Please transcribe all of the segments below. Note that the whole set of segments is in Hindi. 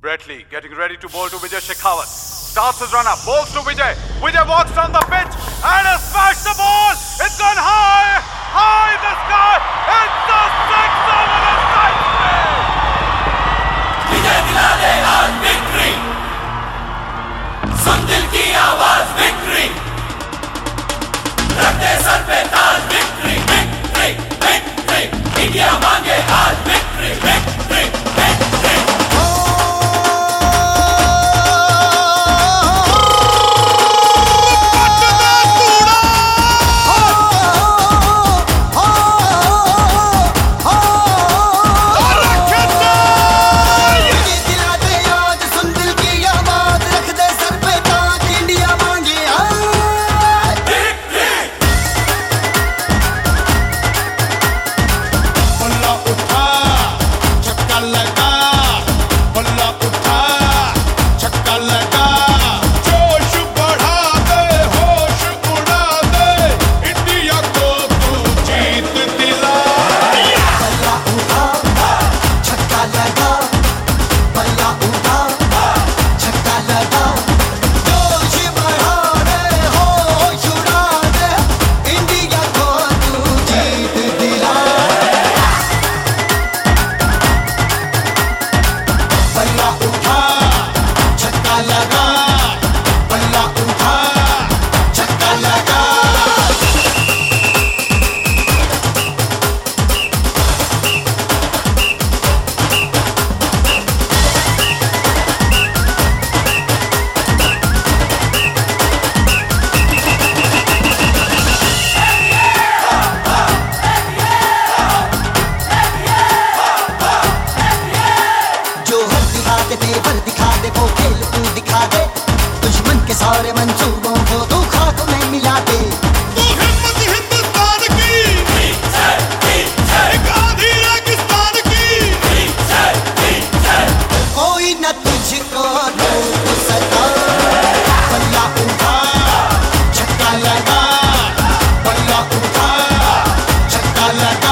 Bretley getting ready to bowl to Vijay Shekhawat. Starts his run up, bowls to Vijay. Vijay walks on the pitch and has smashed the ball. It's gone high, high in the sky. It's the six over the side play. Vijay दिला दे आज victory. सुन दिल की आवाज victory. रख दे सर पे ताज victory, victory, victory. इंडिया मांगे आज victory, victory, victory. सारे मंसूबों को तू खाक में मिला दे। तू हिम्मत हिंदुस्तान की, एक आधी रेगिस्तान की, कोई न तुझको रोक सका। बल्ला उठा छक्का लगा, बल्ला उठा छक्का लगा।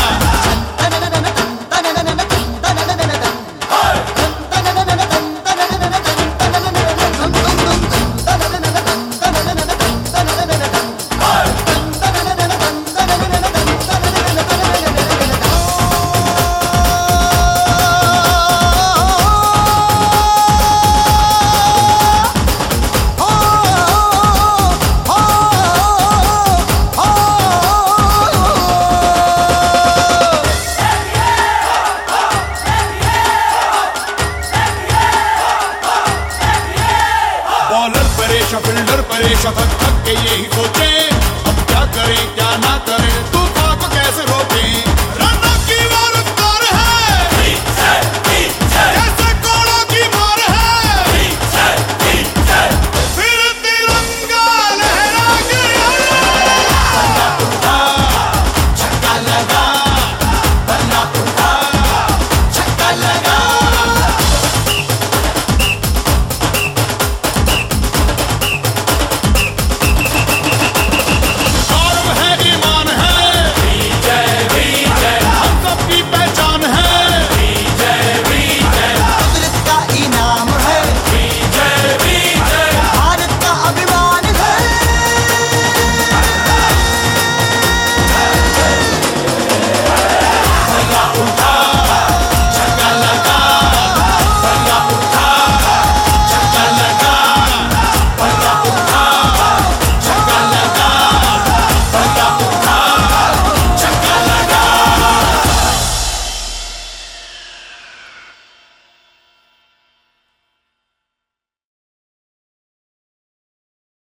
बॉलर परेशान, फील्डर परेशान, थक के यही सोचे अब क्या करें क्या ना करें, तूफान को कैसे रोकें।